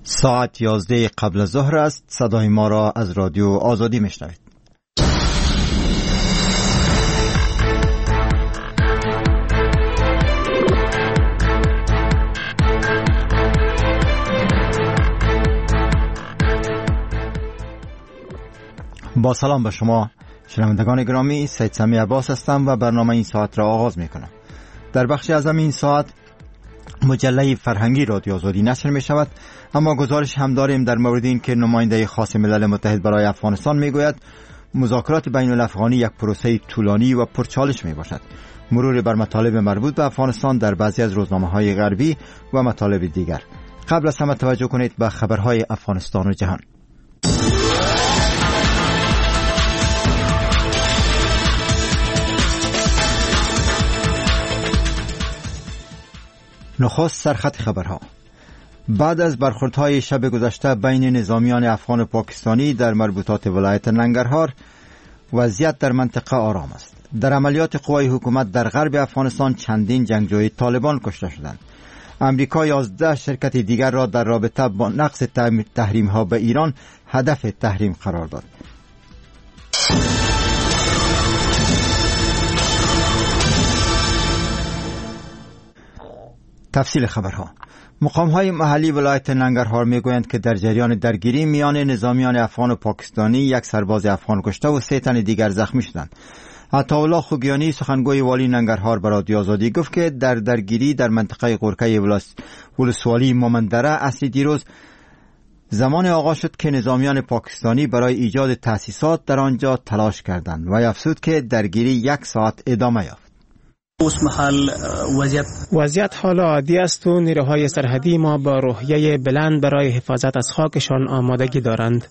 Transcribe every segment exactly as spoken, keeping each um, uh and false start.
ساعت یازده قبل از ظهر است. صدای ما را از رادیو آزادی میشنوید. با سلام به شما شنوندگان گرامی، سید سمی عباس هستم و برنامه این ساعت را آغاز میکنم. در بخش اعظم این ساعت مجله فرهنگی رادیو آزادی نشر می شود، اما گزارش هم داریم در مورد این که نماینده خاص ملل متحد برای افغانستان می گوید مذاکرات بین الافغانی یک پروسه طولانی و پرچالش می باشد. مرور بر مطالب مربوط به افغانستان در بعضی از روزنامه های غربی و مطالب دیگر. قبل از همه توجه کنید به خبرهای افغانستان و جهان. نخست سرخط خبرها. بعد از برخوردهای شب گذشته بین نظامیان افغان و پاکستانی در مربوطات ولایت ننگرهار، وضعیت در منطقه آرام است. در عملیات قوای حکومت در غرب افغانستان چندین جنگجوی طالبان کشته شدند. امریکا یازده شرکت دیگر را در رابطه با نقض تحریم ها به ایران هدف تحریم قرار داد. تفصیل خبرها. مقام‌های محلی ولایت ننگرهار میگویند که در جریان درگیری میان نظامیان افغان و پاکستانی یک سرباز افغان کشته و سه تن دیگر زخمی شدند. عطاالله خوگیانی سخنگوی والی ننگرهار به رادیو آزادی گفت که در درگیری در منطقه قرقه ولسوالی مومندره اصلی دیروز زمان آغاز شد که نظامیان پاکستانی برای ایجاد تأسیسات در آنجا تلاش کردند و افزود که درگیری یک ساعت ادامه یافت. وضعیت وضعیت حالا عادی است و نیروهای سرحدی ما با روحیه بلند برای حفاظت از خاکشان آمادگی دارند.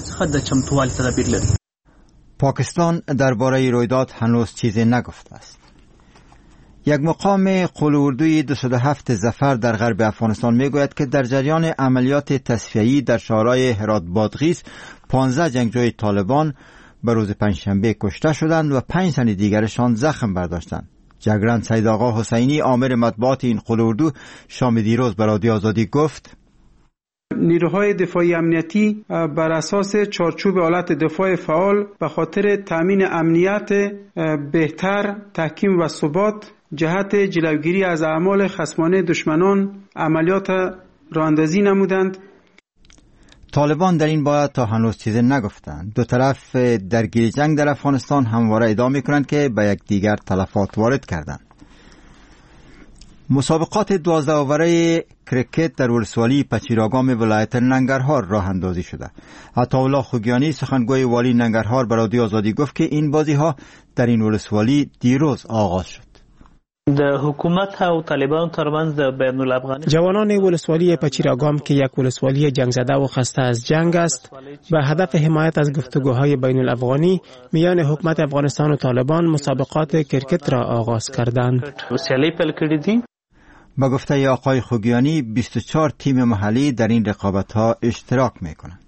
پاکستان درباره رویداد هنوز چیزی نگفته است. یک مقام قلوردوی دویست و هفت ظفر در غرب افغانستان میگوید که در جریان عملیات تصفیه‌ای در شهرهای هرات بادغیس پانزده جنگجوی طالبان به روز پنجشنبه کشته شدند و پنج تن دیگرشان زخم برداشتند. جگران سید آقا حسینی آمر مطبوعات این قلوردو شام دیروز به رادیو آزادی گفت نیروهای دفاعی امنیتی بر اساس چارچوب آلت دفاع فعال به خاطر تأمین امنیت بهتر، تحکیم و ثبات جهت جلوگیری از اعمال خصمانه دشمنان عملیات راه اندازی نمودند. طالبان در این باره تا هنوز چیزی نگفتند. دو طرف درگیری جنگ در افغانستان همواره ادعا می‌کنند که به یک دیگر تلفات وارد کردند. مسابقات دوازده اوره کرکت در ولسوالی پچیراگام ولایت ننگرهار راه اندازی شده. عطاالله خوگیانی سخنگوی والی ننگرهار به رادیو آزادی گفت که این بازی‌ها در این ولسوالی دیروز آغاز شد. د حکومت او طالبان ترمنځ د بین الافغاني جوانان ولسوالی پچیراگام که یک ولسوالی جنگ زده و خسته از جنگ است، به هدف حمایت از گفتگوهای بین الافغانی میان حکومت افغانستان و طالبان مسابقات کرکت را آغاز کردند. سیالی پیل کړي دي. با گفته آقای خوگیانی بیست و چهار تیم محلی در این رقابت‌ها اشتراک می‌کنند.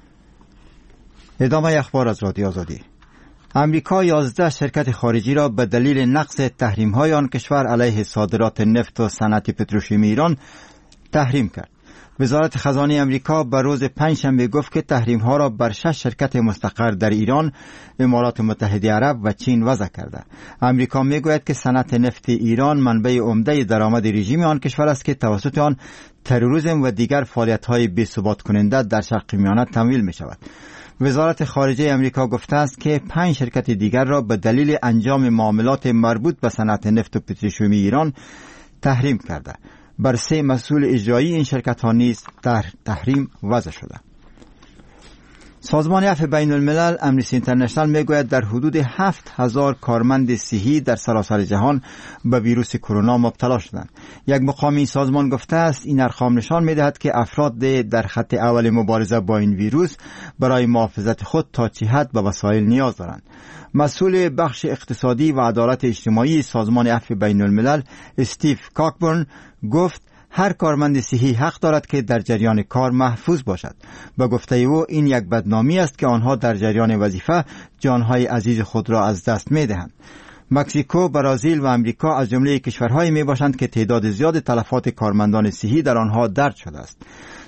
ادامه اخبار از رادیو آزادی. امریکا یازده شرکت خارجی را به دلیل نقض تحریم‌های آن کشور علیه صادرات نفت و صنعت پتروشیمی ایران تحریم کرد. وزارت خزانه امریکا به روز پنجشنبه گفت که تحریم‌ها را بر شش شرکت مستقر در ایران، امارات متحده عرب و چین وضع کرده. امریکا میگوید که صنعت نفت ایران منبع عمده درآمد رژیم آن کشور است که توسط آن تروریسم و دیگر فعالیت‌های بی‌ثبات کننده در شرق میانه تمویل می‌شود. وزارت خارجه امریکا گفته است که پنج شرکت دیگر را به دلیل انجام معاملات مربوط به صنعت نفت و پتروشیمی ایران تحریم کرده. بر سه مسئول اجرایی این شرکت ها نیز در تحریم وضع شده. سازمان عفو بین الملل امنیستی اینترنشنال میگوید در حدود هفت هزار کارمند صحی در سراسر جهان به ویروس کرونا مبتلا شدند. یک مقام این سازمان گفته است این ارقام نشان میدهد که افراد در خط اول مبارزه با این ویروس برای محافظت خود تا چه حد به وسایل نیاز دارند. مسئول بخش اقتصادی و عدالت اجتماعی سازمان عفو بین الملل استیو کاکبورن گفت هر کارمند صحی حق دارد که در جریان کار محفوظ باشد. به گفته او این یک بدنامی است که آنها در جریان وظیفه جانهای عزیز خود را از دست می دهند. مکزیکو، برزیل و امریکا از جمله کشورهایی می باشند که تعداد زیاد تلفات کارمندان صحی در آنها درج شده است.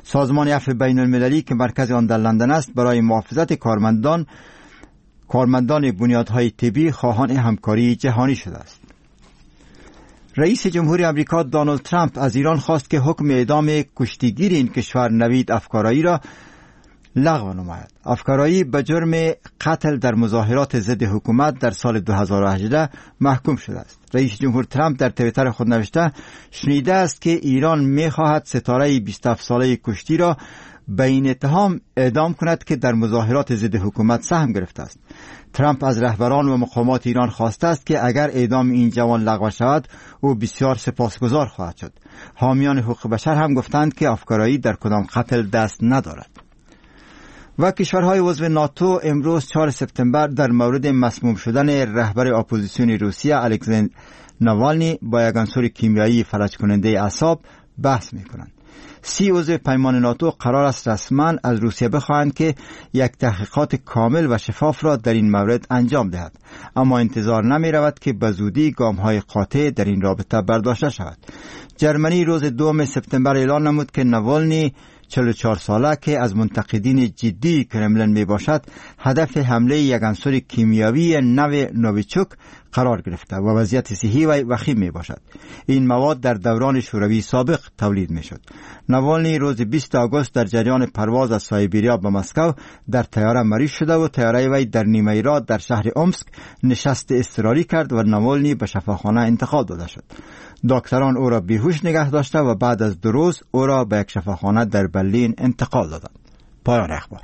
سازمان عفو بین المللی که مرکز آن در لندن است برای محافظت کارمندان کارمندان بنیادهای طبی خواهان همکاری جهانی شده است. رئیس جمهوری آمریکا دونالد ترامپ از ایران خواست که حکم اعدام کشتیگیر این کشور نوید افکارایی را لغو نماید. افکارایی به جرم قتل در مظاهرات ضد حکومت در سال دو هزار و هجده محکوم شده است. رئیس جمهور ترامپ در توییتر خود نوشته شنیده است که ایران می‌خواهد ستاره بیست و هفت ساله کشتی را به این اتهام اعدام کند که در مظاهرات ضد حکومت سهم گرفته است. ترامپ از رهبران و مقامات ایران خواسته است که اگر اعدام این جوان لغو شود او بسیار سپاسگزار خواهد شد. حامیان حقوق بشر هم گفتند که افکارایی در کدام قتل دست ندارد. و کشورهای عضو ناتو امروز چهارم سپتامبر در مورد مسموم شدن رهبر اپوزیسیون روسیه الکسای ناوالنی با یک عنصر کیمیایی فلج کننده اعصاب بحث می‌کنند. سی عضو پیمان ناتو قرار است رسما از روسیه بخواهند که یک تحقیقات کامل و شفاف را در این مورد انجام دهد، اما انتظار نمی رود که به زودی گام‌های قاطع در این رابطه برداشته شود. جرمنی روز دوم سپتامبر اعلان نمود که ناوالنی چهل و چهار ساله که از منتقدین جدی کرملین می باشد هدف حمله یک عنصر کیمیایی نو نوویچوک قرار گرفته و وضعیت صحی و وخیم می باشد. این مواد در دوران شوروی سابق تولید می شد. ناوالنی روز بیستم آگوست در جریان پرواز از سایبریا به مسکو در طیاره مریض شده و طیاره وی در نیمه رات در شهر اومسک نشست اضطراری کرد و ناوالنی به شفاخانه انتقال داده شد. دکتران او را بیهوش نگه داشته و بعد از دو روز او را به یک شفاخانه در برلین انتقال دادند. پایان اخبار.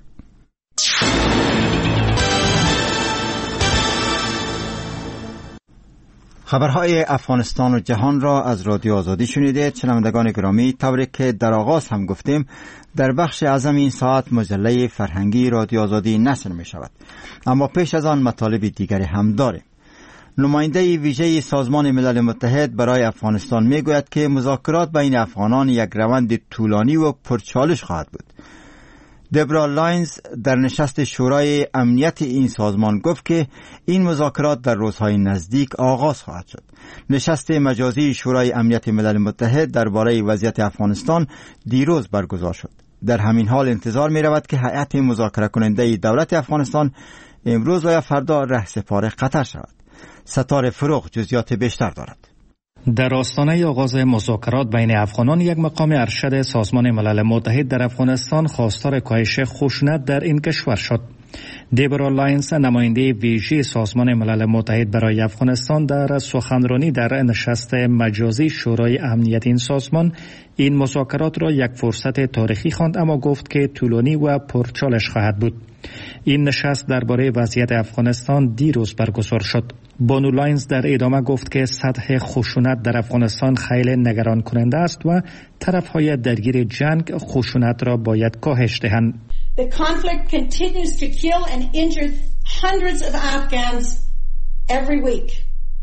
خبرهای افغانستان و جهان را از رادیو آزادی شنیدید. شنوندگان گرامی، طوری که در آغاز هم گفتیم در بخش اعظم این ساعت مجله فرهنگی رادیو آزادی نشر می شود، اما پیش از آن مطالب دیگری هم داریم. نماینده ویژه سازمان ملل متحد برای افغانستان می گوید که مذاکرات بین افغانان یک روند طولانی و پرچالش خواهد بود. دبرا لاینز در نشست شورای امنیت این سازمان گفت که این مذاکرات در روزهای نزدیک آغاز خواهد شد. نشست مجازی شورای امنیت ملل متحد درباره وضعیت افغانستان دیروز برگزار شد. در همین حال انتظار می رود که هیئت مذاکره کننده دولت افغانستان امروز و یا فردا رهسپار قطر شود. ستاره فروغ جزئیات بیشتر دارد. در آستانه آغاز مذاکرات بین افغانان، یک مقام ارشد سازمان ملل متحد در افغانستان خواستار کاهش خشونت در این کشور شد. دبرا لاینز، نماینده ویژه سازمان ملل متحد برای افغانستان، در سخنرانی در نشست مجازی شورای امنیت این سازمان این مذاکرات را یک فرصت تاریخی خواند، اما گفت که طولانی و پرچالش خواهد بود. این نشست درباره وضعیت افغانستان دیروز برگزار شد. بانو لاینز در ادامه گفت که سطح خشونت در افغانستان خیلی نگران کننده است و طرفهای درگیر جنگ خشونت را باید کاهش دهند. The conflict continues to kill and injure hundreds of Afghans every week.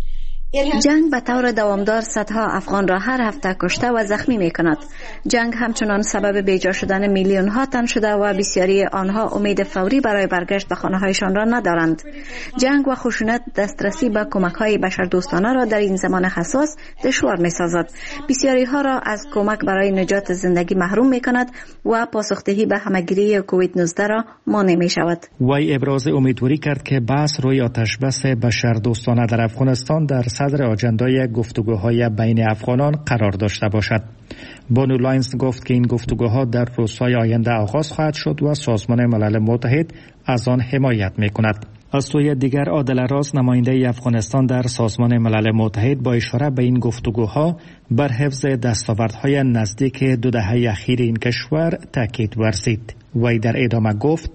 جنگ به طور دوامدار صدها افغان را هر هفته کشته و زخمی می کند. جنگ همچنان سبب بیجا شدن میلیون ها تن شده و بسیاری آنها امید فوری برای برگشت به خانه هایشان را ندارند. جنگ و خشونت دسترسی به کمک های بشردوستانه را در این زمان حساس دشوار می سازد. بسیاری ها را از کمک برای نجات زندگی محروم می کند و پاسخدهی به همهگیری کووید نوزده را مانع می شود. وی ابراز امیدواری کرد که بحث روی آتش بس بشردوستانه در افغانستان در صدر آجندای گفتگوهای بین افغانان قرار داشته باشد. بانو لاینز گفت که این گفتگوها در روزهای آینده آغاز خواهد شد و سازمان ملل متحد از آن حمایت می‌کند. از سوی دیگر، عادل راز، نماینده افغانستان در سازمان ملل متحد، با اشاره به این گفتگوها بر حفظ دستاوردهای نزدیک دو دهه اخیر این کشور تاکید ورزید. وی در ادامه گفت: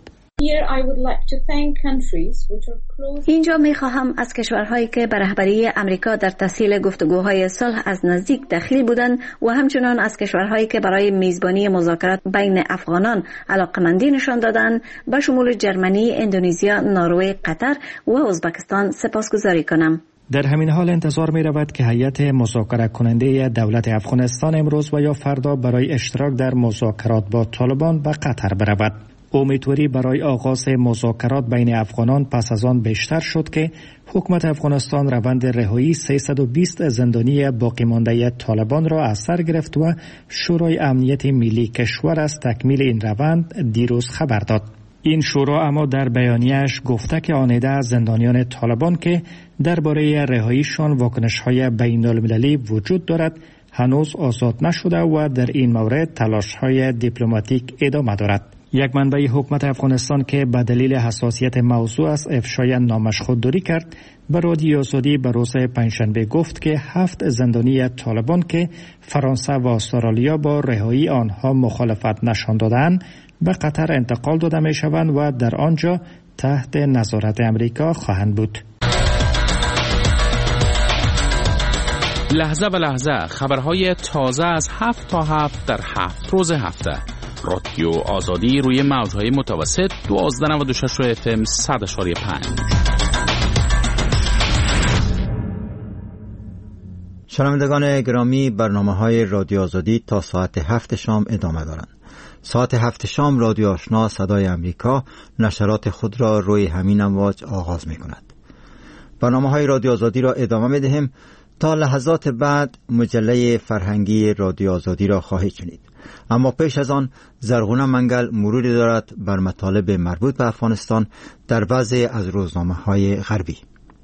اینجا می خواهم از کشورهایی که به رهبری امریکا در تسهیل گفتگوهای صلح از نزدیک دخیل بودند و همچنان از کشورهایی که برای میزبانی مذاکرات بین افغانان علاقمندی نشان دادند، به شمول جرمنی، اندونزیا، نروژ، قطر و ازبکستان سپاسگزاری کنم. در همین حال انتظار می رود که هیئت مذاکره کننده دولت افغانستان امروز و یا فردا برای اشتراک در مذاکرات با طالبان به قطر برود. امیدواری برای آغاز مذاکرات بین افغانان پس از آن بیشتر شد که حکومت افغانستان روند رهایی سیصد و بیست زندانی باقی مانده طالبان را از سر گرفت و شورای امنیت ملی کشور از تکمیل این روند دیروز خبر داد. این شورا اما در بیانیه‌اش گفته که آنیده از زندانیان طالبان که درباره رهاییشان واکنش‌های بین‌المللی وجود دارد هنوز آزاد نشده و در این مورد تلاش‌های دیپلماتیک ادامه دارد. یک منبع حکومت افغانستان که به دلیل حساسیت موضوع از افشای نامش خودداری کرد به رادیو آزادی به روز پنجشنبه گفت که هفت زندانی طالبان که فرانسه و استرالیا با رهایی آنها مخالفت نشان دادند به قطر انتقال داده می شوند و در آنجا تحت نظارت امریکا خواهند بود. لحظه به لحظه خبرهای تازه از هفت تا هفت در هفت روز هفته. رادیو آزادی روی موجهای متوسط دوازده نود و شش اف ام صد اشاری پنج. شنوندگان گرامی، برنامه‌های رادیو آزادی تا ساعت هفت شام ادامه دارند. ساعت هفت شام رادیو آشنا صدای امریکا نشرات خود را روی همین امواج آغاز می کند. برنامه‌های رادیو آزادی را ادامه می دهیم. تا لحظات بعد مجله فرهنگی رادیو آزادی را خواهید شنید. اما پیش از آن زرغونه منگل مروری دارد بر مطالب مربوط به افغانستان در بعضی از روزنامه‌های غربی.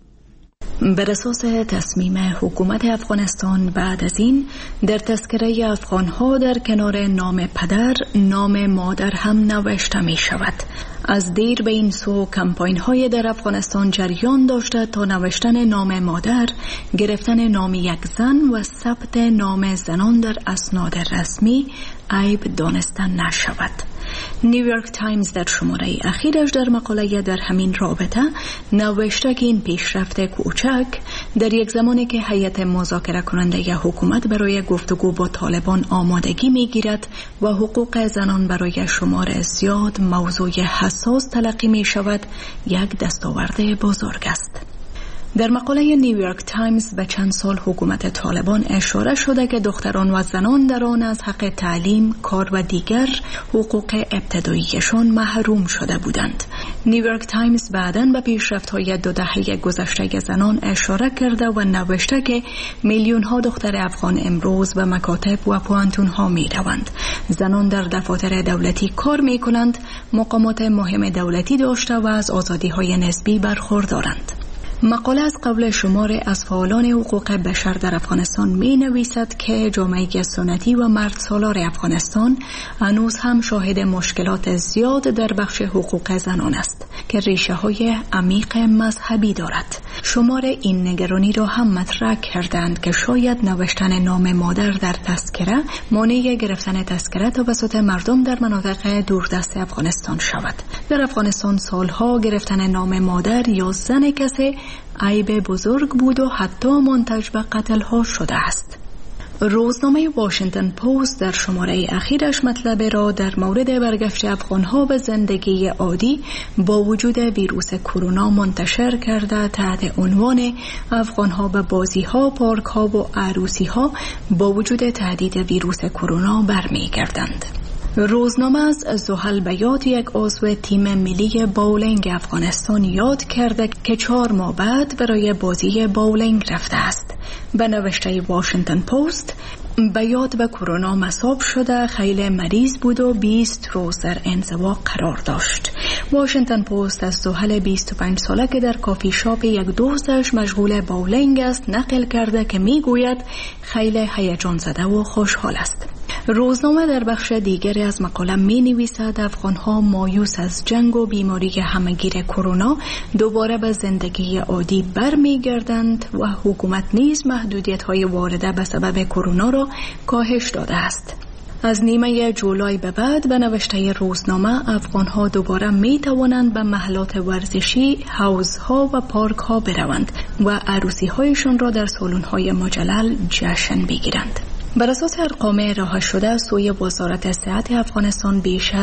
بر اساس تصمیم حکومت افغانستان بعد از این در تذکره افغانها در کنار نام پدر نام مادر هم نوشته می شود. از دیر به این سو کمپاین های در افغانستان جریان داشته تا نوشتن نام مادر، گرفتن نام یک زن و ثبت نام زنان در اسناد رسمی عیب دانسته نشود. نیویورک تایمز در شماره اخیرش در مقاله در همین رابطه نوشته که این پیشرفت کوچک در یک زمانی که هیئت مذاکره کننده حکومت برای گفتگو با طالبان آمادگی میگیرد و حقوق زنان برای شمار زیاد موضوع حساس تلقی می شود، یک دستاورد بزرگ است. در مقاله نیویورک تایمز به چند سال حکومت طالبان اشاره شده که دختران و زنان در آن از حق تعلیم، کار و دیگر حقوق ابتداییشان محروم شده بودند. نیویورک تایمز بعداً به پیشرفت‌های دو دهه گذشته زنان اشاره کرده و نوشته که میلیون‌ها دختر افغان امروز به مکاتب و پوانتون‌ها می‌روند. زنان در دفاتر دولتی کار می‌کنند، مقامات مهم دولتی داشته و از آزادی‌های نسبی برخوردارند. مقاله از قول شمار از فعالان حقوق بشر در افغانستان می نویسد که جامعه سنتی و مرد سالار افغانستان هنوز هم شاهد مشکلات زیاد در بخش حقوق زنان است که ریشه های عمیق مذهبی دارد. شمار این نگرانی را هم مطرح کردند که شاید نوشتن نام مادر در تذکره مانع گرفتن تذکره توسط مردم در مناطق دوردست افغانستان شود. در افغانستان سالها گرفتن نام مادر یا زن کسی عیب بزرگ بود و حتی منتج به قتل ها شده است. روزنامه واشنگتن پست در شماره اخیرش مطلب را در مورد برگشت افغانها به زندگی عادی با وجود ویروس کرونا منتشر کرده تحت عنوان افغانها به بازی ها، پارک ها و عروسی ها با وجود تهدید ویروس کرونا برمیگردند. روزنامه از زحل بیات یک عضو تیم ملی باولینگ افغانستان یاد کرده که چهار ماه بعد برای بازی باولینگ رفته است. به نوشته واشنگتن پست، بیات به کرونا مصاب شده، خیلی مریض بود و بیست روز در انزوا قرار داشت. واشنگتن پست از زحل بیست و پنج ساله که در کافی شاپ یک دوستش مشغول باولینگ است نقل کرده که میگوید خیلی هیجان زده و خوشحال است. روزنامه در بخش دیگری از مقاله می نویسد افغانها مایوس از جنگ و بیماری همگیر کرونا دوباره به زندگی عادی برمیگردند و حکومت نیز محدودیت های وارده به سبب کرونا را کاهش داده است. از نیمه جولای به بعد به نوشته روزنامه افغانها دوباره می توانند به محلات ورزشی، حوضها و پارک ها بروند و عروسی هایشان را در سالن های مجلل جشن بگیرند. بر اساس ارقام راه شده سوی وزارت صحت افغانستان بیش از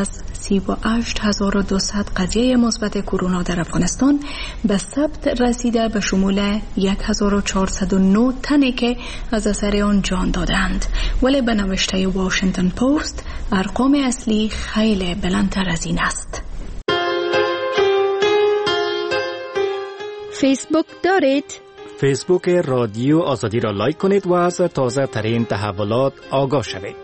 سی و هشت هزار و دویست قضیه مثبت کرونا در افغانستان به ثبت رسیده به شمول هزار و چهارصد و نه تنی که از اثر آن جان دادند. ولی به نوشته واشنگتن پست ارقام اصلی خیلی بلندتر از این است. فیسبوک دارید؟ فیسبوک رادیو آزادی را لایک کنید و از تازه ترین تحولات آگاه شوید.